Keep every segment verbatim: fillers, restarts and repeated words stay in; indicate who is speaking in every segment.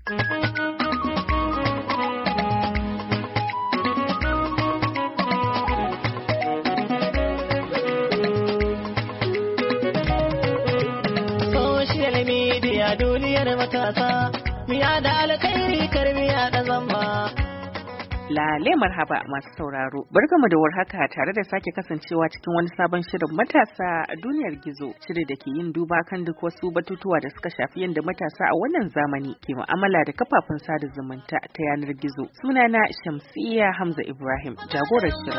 Speaker 1: Social media duniyar matasa, miya da alkhairi karmiya da zamba.
Speaker 2: Lale marhaba masu sauraro, barkamu da warhaka tare da sake kasancewa cikin wani sabon shirin matasa a duniyar gizo, shiri da ke yin duba kan duk wasu batutuwa da suka shafi yadda matasa a wannan zamani ke mu'amala da kafafen sada zumunta ta yanar gizo. Sunana Shamsiyya Hamza Ibrahim, jagorar shirin.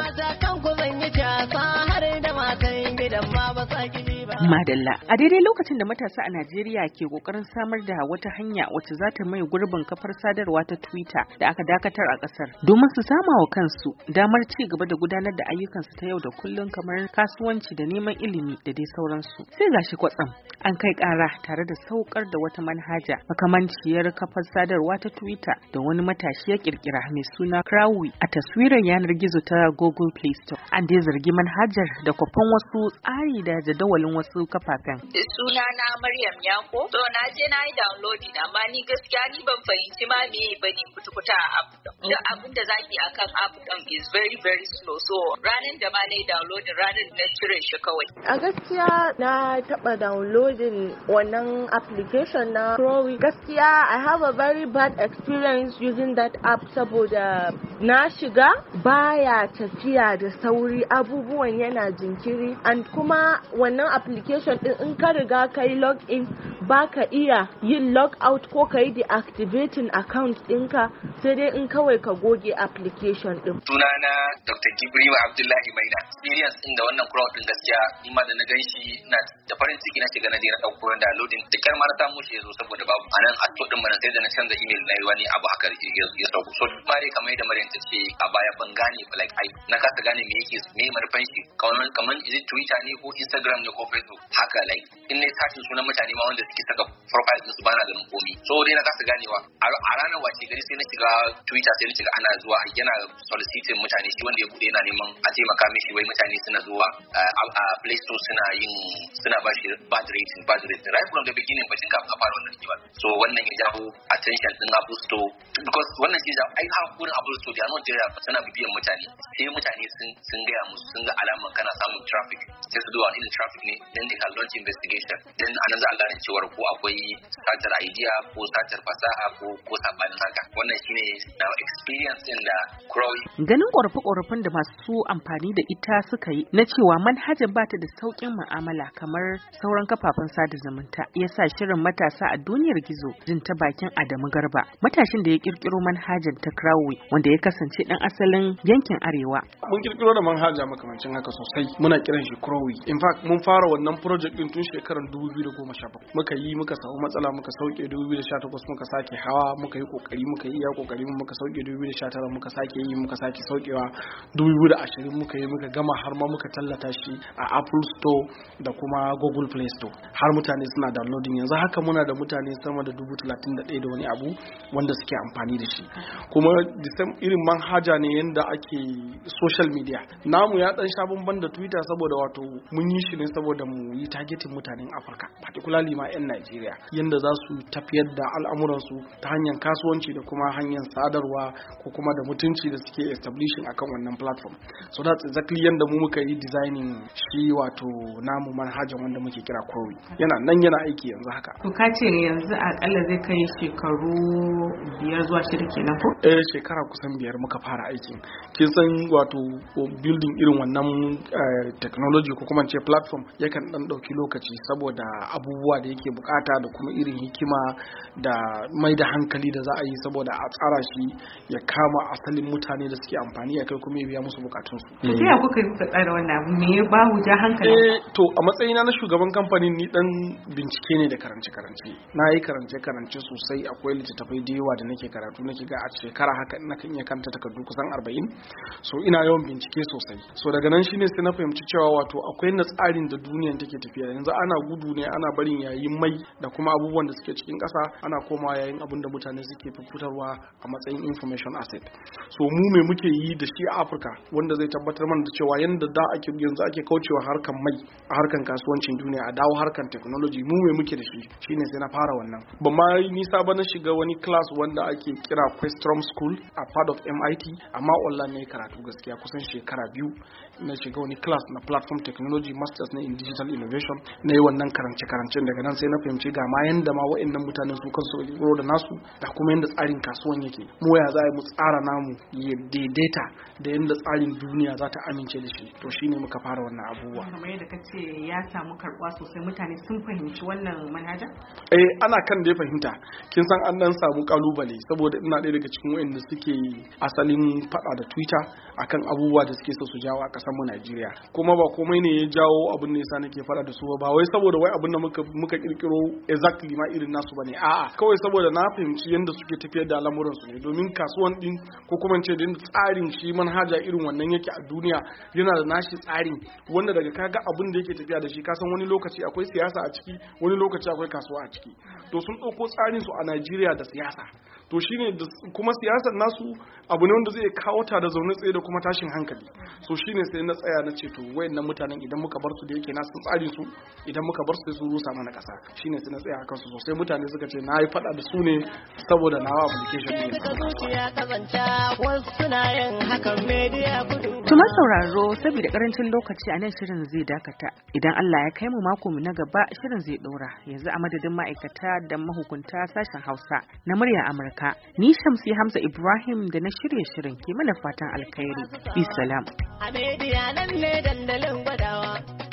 Speaker 2: Madalla, a daidai lokacin da matasa a Najeriya ke kokarin samar da wata hanya wacce za ta mai gurbin kafar sadarwa ta Twitter da aka dakatar a kasar, domin su sama wa kansu damar ci gaba da gudanar da ayyukansu ta yau da kullum kamar kasuwanci da neman ilimi da dai sauransu. Sai gashi kwatsam an kai kara tare da saukar da wata manhaja makamanciyar kafar sadarwa ta Twitter da wani matashi ya kirkira mai suna Crowley a taswirar yanar gizo ta Google Play Store. An dai zargi manhajar da kwafan wasu tsari da jadawalin wasu kafafen.
Speaker 3: Suna na Maryam Yako. So na je na yi downloading amma ni gaskiya ni ban fahimci ma me bane kutukuta a app din. Da abin da zaki akan app din is very very slow. So ranar da ma na yi downloading ranar na cire shi kawai.
Speaker 4: A gaskiya na taba downloading wannan application na Crowley. Gaskiya I have a very bad experience using that app saboda na shiga baya tafiya da sauri, abubuwan yana jinkiri, and kuma wannan application din in ka riga kai log in baka iya yin log out ko ka yi deactivating account ɗinka, sai dai in kawai ka goge application din.
Speaker 5: Sunana Doctor Gibrima Abdullahi Maina. Experience din da wannan Crowd din gaskiya ni ma da na ganshi ina da farin ciki na shiga na je na dauko da downloading. Dukkan ma na samu shi yazo saboda babu anan a to din mana sai da na canza email na wani abu haka ya sauko. So ma dai kamar da Maryam ta ce a baya ban gane like ai na kasa gane me yake me marfan shi kamar kamar is it Twitter ne ko Instagram ne ko Facebook haka like in ne sashin sunan mutane ma wanda suke saka profile din su bana ganin komai. So dai na kasa ganewa a ranar wace gari sai na shiga Twitter sai na shiga ana zuwa yana soliciting mutane shi wanda ya bude yana neman a taimaka mishi wai mutane suna zuwa a Play Store suna yin suna ba shi bad rating bad rating right from the beginning bacin kafin a fara wannan rikiwa. So wannan ya jawo attention din Apple Store because wannan shi ai ha gurin Apple Store da not there suna bibiyan mutane sai mutane sun sun ga musu sun ga alaman kana samun traffic sai su duba irin traffic ne then they can launch investigation then anan za a gane cewa ko akwai satar idea ko satar fasaha ko ko sabanin haka. Wannan shine na experience din da Crowley.
Speaker 2: Ganin ƙorafe-ƙorafen da masu amfani da ita suka yi na cewa manhajar ba ta da sauƙin mu'amala kamar sauran kafafen sada zumunta ya sa shirin matasa a duniyar gizo jin ta bakin Adamu Garba, matashin da ya kirkiro manhajar ta Crowley wanda ya kasance dan asalin yankin Arewa.
Speaker 6: Mun kirkiro da manhaja makamancin haka sosai, muna kiran shi Crowley. In fact mun fara wannan project din tun shekarar dubu biyu da goma sha bakwai. Muka yi muka samu matsala muka sauke dubu biyu da sha takwas muka sake hawa muka yi kokari muka yi iya kokari muka sauke dubu biyu da sha tara muka sake yi muka sake saukewa dubu biyu da ashirin muka yi muka gama har ma muka tallata shi a Apple Store da kuma Google Play Store har mutane suna downloading. Yanzu haka muna da mutane sama da dubu talatin da ɗaya da wani abu wanda suke amfani da shi, kuma irin manhaja ne yanda ake social media namu ya dan sha bamban da Twitter saboda wato mun yi shi ne saboda mu yi targeting mutanen Afirka particularly ma 'yan Najeriya yanda za su tafiyar da al'amuransu ta hanyar kasuwanci da kuma hanyar sadarwa ko kuma da mutunci da suke establishing akan wannan platform. So that's exactly yanda mu muka yi designing shi wato namu manhajan wanda muke kira Crowley. Yana nan yana aiki yanzu haka.
Speaker 2: To ka ce yanzu akalla zai kai shekaru biyar zuwa shida kenan ko?
Speaker 6: Eh shekara kusan biyar muka fara aikin. Kin san wato building irin wannan technology ko kuma ce platform yakan dan dauki lokaci saboda abubuwa da yake bukata da kuma irin hikima da mai da hankali da za a yi saboda a tsara shi ya kama asalin mutane da suke amfani ya kai kuma ya biya musu bukatunsu.
Speaker 2: To sai kuka yi tsara wannan abu me ya ba ja hankali?
Speaker 6: Eh to a matsayina na shugaban kamfanin ni dan bincike ne da karance karance. Na yi karance karance sosai, akwai littattafai da yawa da nake karatu nake ga a shekara haka ina kan iya karanta takardu kusan arba'in. So ina yawan bincike sosai. So daga nan shine sai na fahimci cewa wato akwai na tsarin da duniyan take tafiya. Yanzu ana gudu ne ana barin yayin mai da kuma abubuwan da suke cikin ƙasa ana komawa yayin abin da mutane suke fitarwa a matsayin information asset. So mu me muke yi da shi a Afirka wanda zai tabbatar mana da cewa yanda da ake yanzu ake kaucewa harkan mai a harkan kasuwancin duniya a dawo harkan technology, mu me muke da shi shine sai na fara wannan. Ba ma nisa ba na shiga wani class wanda ake kira Questrom School a part of M I T, amma online ne karatu gaskiya kusan shekara biyu na shiga wani class na platform technology masters na in digital innovation na yi wannan karance karancen. Daga nan sai na fahimci ga ma yanda ma wa'annan mutanen su kansu ro da nasu da kuma yanda tsarin kasuwan yake, mu ya za mu tsara namu ya daidaita da yanda tsarin duniya za ta amince da shi. To shine muka fara wannan abubuwa.
Speaker 2: Kamar yadda kace ya samu karbuwa sosai, mutane sun fahimci wannan manhaja?
Speaker 6: Eh ana kan da ya fahimta. Kin san an dan samu kalubale saboda ina ɗaya daga cikin wayanda suke asalin fada da Twitter akan abubuwa da suke so su jawo a kasar mu Najeriya. Kuma ba komai ne ya jawo abin da yasa nake fada da su ba wai saboda wai abin da muka muka kirkiro exactly ma irin nasu bane, a'a kawai saboda na fahimci yanda suke tafiyar da al'amuran su ne. Domin kasuwan din ko kuma ce din tsarin shi manhaja irin wannan yake a duniya yana da nashi tsarin wanda daga kaga abin da yake tafiya da shi ka san wani lokaci akwai siyasa a ciki, wani lokaci akwai kasuwa a ciki. To sun dauko tsarin su a Najeriya da siyasa, to shine kuma siyasar nasu abu ne wanda zai kawo ta da zaune tsaye da kuma tashin hankali. So shine sai na tsaya na ce to wayannan mutanen idan muka bar su da yake na sun tsari su, idan muka bar su sai su rusa mana kasa. Shine sai na tsaya akan su sosai. Mutane suka ce na yi fada da su ne saboda nawa application ne.
Speaker 2: Tuma sauraro, saboda karancin lokaci a nan shirin zai dakata. Idan Allah ya kai mu mako mu na gaba shirin zai dora. Yanzu a madadin ma'aikata da mahukunta sashen Hausa na murya Amurka, ni Shamsi Hamza Ibrahim da na shirye shirin ke mana fatan alkhairi. Bisalam.
Speaker 1: A media nan ne dandalin gwadawa.